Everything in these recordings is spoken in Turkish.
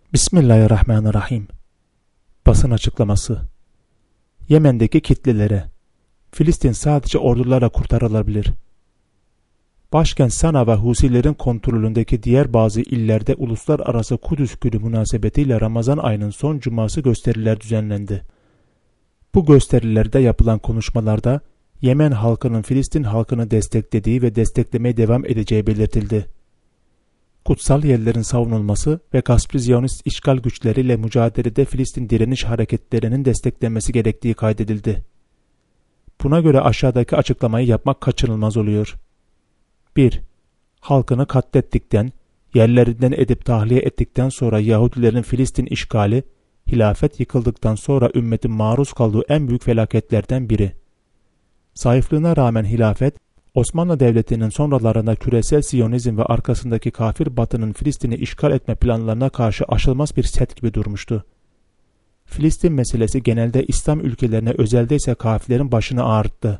Bismillahirrahmanirrahim. Basın açıklaması. Yemen'deki kitlelere, Filistin sadece ordularla kurtarılabilir. Başkent Sana ve Husilerin kontrolündeki diğer bazı illerde Uluslararası Kudüs Günü münasebetiyle Ramazan ayının son cuması gösteriler düzenlendi. Bu gösterilerde yapılan konuşmalarda Yemen halkının Filistin halkını desteklediği ve desteklemeye devam edeceği belirtildi. Kutsal yerlerin savunulması ve gaspçı Ziyonist işgal güçleriyle mücadelede Filistin direniş hareketlerinin desteklenmesi gerektiği kaydedildi. Buna göre aşağıdaki açıklamayı yapmak kaçınılmaz oluyor. 1. Halkını katlettikten, yerlerinden edip tahliye ettikten sonra Yahudilerin Filistin işgali, hilafet yıkıldıktan sonra ümmetin maruz kaldığı en büyük felaketlerden biri. Zayıflığına rağmen hilafet, Osmanlı Devleti'nin sonralarında küresel Siyonizm ve arkasındaki kafir Batı'nın Filistin'i işgal etme planlarına karşı aşılmaz bir set gibi durmuştu. Filistin meselesi genelde İslam ülkelerine, özelde ise kafirlerin başını ağrıttı.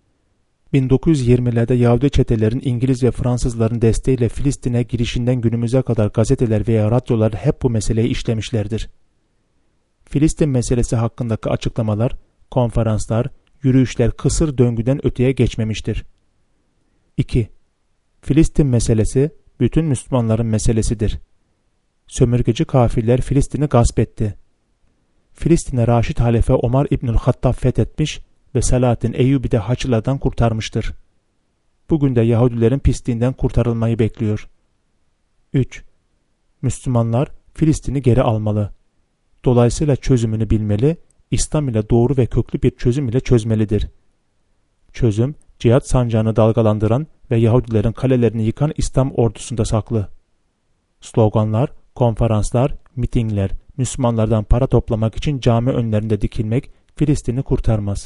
1920'lerde Yahudi çetelerin İngiliz ve Fransızların desteğiyle Filistin'e girişinden günümüze kadar gazeteler veya radyolar hep bu meseleyi işlemişlerdir. Filistin meselesi hakkındaki açıklamalar, konferanslar, yürüyüşler kısır döngüden öteye geçmemiştir. 2. Filistin meselesi bütün Müslümanların meselesidir. Sömürgeci kafirler Filistin'i gasp etti. Filistin'e Raşid halife Ömer İbnül Hattab fethetmiş ve Selahaddin Eyyubi de Haçlılardan kurtarmıştır. Bugün de Yahudilerin pisliğinden kurtarılmayı bekliyor. 3. Müslümanlar Filistin'i geri almalı. Dolayısıyla çözümünü bilmeli, İslam ile doğru ve köklü bir çözüm ile çözmelidir. Çözüm, cihat sancağını dalgalandıran ve Yahudilerin kalelerini yıkan İslam ordusunda saklı. Sloganlar, konferanslar, mitingler, Müslümanlardan para toplamak için cami önlerinde dikilmek Filistin'i kurtarmaz.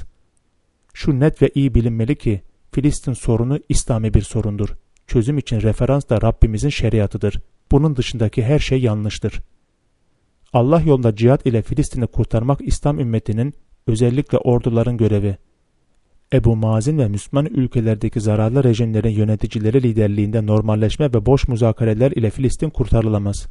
Şu net ve iyi bilinmeli ki Filistin sorunu İslami bir sorundur. Çözüm için referans da Rabbimizin şeriatıdır. Bunun dışındaki her şey yanlıştır. Allah yolunda cihat ile Filistin'i kurtarmak İslam ümmetinin, özellikle orduların görevi. Ebu Mazin ve Müslüman ülkelerdeki zararlı rejimlerin yöneticileri liderliğinde normalleşme ve boş müzakereler ile Filistin kurtarılamaz.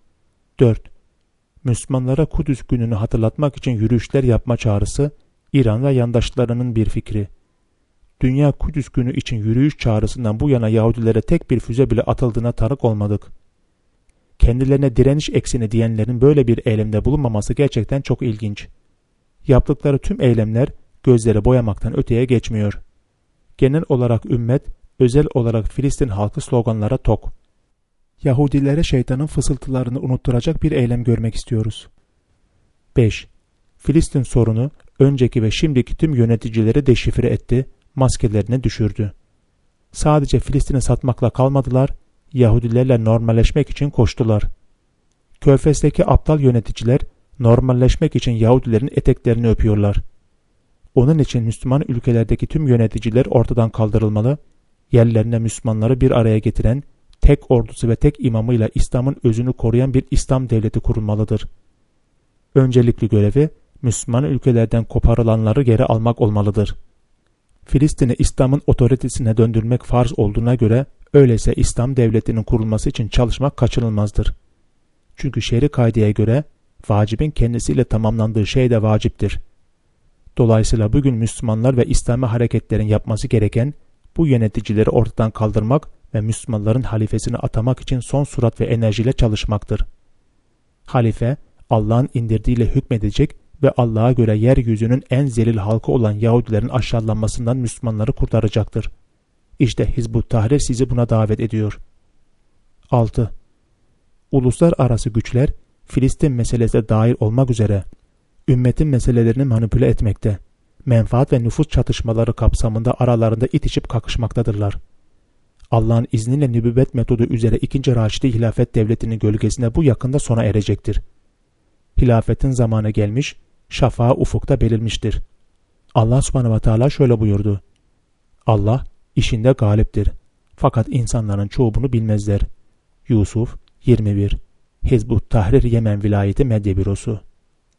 4. Müslümanlara Kudüs gününü hatırlatmak için yürüyüşler yapma çağrısı, İran ve yandaşlarının bir fikri. Dünya Kudüs günü için yürüyüş çağrısından bu yana Yahudilere tek bir füze bile atıldığına tanık olmadık. Kendilerine direniş eksini diyenlerin böyle bir eylemde bulunmaması gerçekten çok ilginç. Yaptıkları tüm eylemler gözleri boyamaktan öteye geçmiyor. Genel olarak ümmet, özel olarak Filistin halkı sloganlara tok. Yahudilere şeytanın fısıltılarını unutturacak bir eylem görmek istiyoruz. 5. Filistin sorunu önceki ve şimdiki tüm yöneticileri deşifre etti, maskelerini düşürdü. Sadece Filistin'i satmakla kalmadılar, Yahudilerle normalleşmek için koştular. Körfez'deki aptal yöneticiler normalleşmek için Yahudilerin eteklerini öpüyorlar. Onun için Müslüman ülkelerdeki tüm yöneticiler ortadan kaldırılmalı, yerlerine Müslümanları bir araya getiren, tek ordusu ve tek imamıyla İslam'ın özünü koruyan bir İslam devleti kurulmalıdır. Öncelikli görevi, Müslüman ülkelerden koparılanları geri almak olmalıdır. Filistin'i İslam'ın otoritesine döndürmek farz olduğuna göre, öyleyse İslam devletinin kurulması için çalışmak kaçınılmazdır. Çünkü şer'i kaideye göre, vacibin kendisiyle tamamlandığı şey de vaciptir. Dolayısıyla bugün Müslümanlar ve İslami hareketlerin yapması gereken, bu yöneticileri ortadan kaldırmak ve Müslümanların halifesini atamak için son sürat ve enerjiyle çalışmaktır. Halife, Allah'ın indirdiğiyle hükmedecek ve Allah'a göre yeryüzünün en zelil halkı olan Yahudilerin aşağılanmasından Müslümanları kurtaracaktır. İşte Hizb-ut Tahrir sizi buna davet ediyor. 6. Uluslararası güçler, Filistin meselesine dahil olmak üzere, ümmetin meselelerini manipüle etmekte, menfaat ve nüfus çatışmaları kapsamında aralarında itişip kakışmaktadırlar. Allah'ın izniyle nübüvvet metodu üzere 2. Raşidi hilafet devletinin gölgesinde bu yakında sona erecektir. Hilafetin zamanı gelmiş, şafağı ufukta belirmiştir. Allah subhanahu ve teala şöyle buyurdu. Allah işinde galiptir. Fakat insanların çoğu bunu bilmezler. Yusuf 21. Hizb-ut Tahrir Yemen Vilayeti Medya Bürosu